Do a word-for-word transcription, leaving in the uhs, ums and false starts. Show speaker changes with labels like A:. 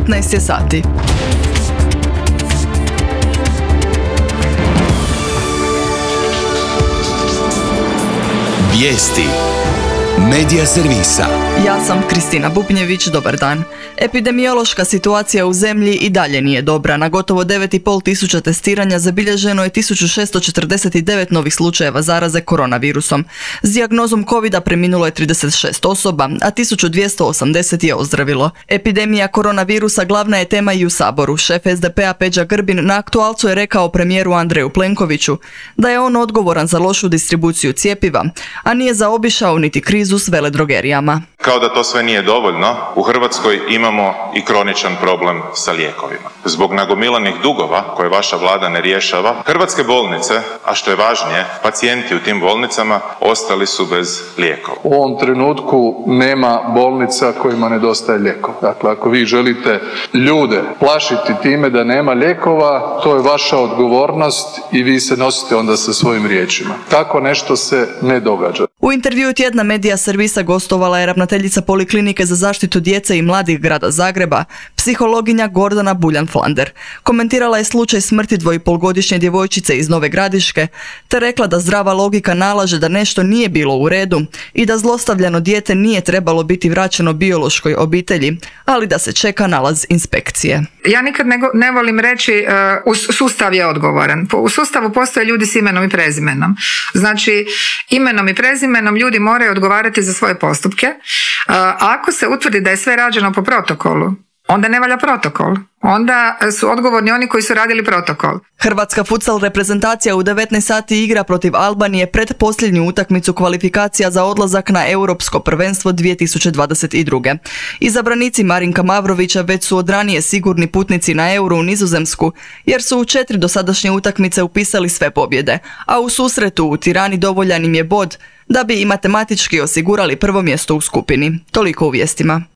A: petnaest je sati.
B: Vijesti Medija servisa.
A: Ja sam Kristina Bubnjević, dobar dan. Epidemiološka situacija u zemlji i dalje nije dobra. Na gotovo devet i pol tisuća testiranja zabilježeno je tisuću šesto četrdeset devet novih slučajeva zaraze koronavirusom. S dijagnozom covida preminulo je trideset šest osoba, a tisuću dvjesto osamdeset je ozdravilo. Epidemija koronavirusa glavna je tema i u Saboru. Šef S D P-a Peđa Grbin na aktualcu je rekao premijeru Andreju Plenkoviću da je on odgovoran za lošu distribuciju cjepiva, a nije zaobišao niti krizu s veledrogerijama.
C: Kao da to sve nije dovoljno, u Hrvatskoj imamo i kroničan problem sa lijekovima. Zbog nagomilanih dugova koje vaša vlada ne rješava, hrvatske bolnice, a što je važnije, pacijenti u tim bolnicama ostali su bez lijekova.
D: U ovom trenutku nema bolnica kojima nedostaje lijekova. Dakle, ako vi želite ljude plašiti time da nema lijekova, to je vaša odgovornost i vi se nosite onda sa svojim riječima. Tako nešto se ne događa.
A: U intervjuu tjedna Medija servisa gostovala je ravnateljica Poliklinike za zaštitu djece i mladih grada Zagreba, psihologinja Gordana Buljan-Flander. Komentirala je slučaj smrti dvoipolgodišnje djevojčice iz Nove Gradiške, te rekla da zdrava logika nalaže da nešto nije bilo u redu i da zlostavljano dijete nije trebalo biti vraćeno biološkoj obitelji, ali da se čeka nalaz inspekcije.
E: Ja nikad ne, ne volim reći uh, sustav je odgovoran. U sustavu postoje ljudi s imenom i prezimenom. Znači, imenom i prezimenom ljudi moraju odgovarati za svoje postupke. Uh, ako se utvrdi da je sve rađeno po protokolu, onda ne valja protokol. Onda su odgovorni oni koji su radili protokol.
A: Hrvatska futsal reprezentacija u devetnaest sati igra protiv Albanije pred posljednju utakmicu kvalifikacija za odlazak na Europsko prvenstvo dvije tisuće dvadeset druge. Izabranici Marinka Mavrovića već su od ranije sigurni putnici na Euro u Nizozemsku, jer su u četiri dosadašnje utakmice upisali sve pobjede, a u susretu u Tirani dovoljan im je bod da bi i matematički osigurali prvo mjesto u skupini. Toliko u vijestima.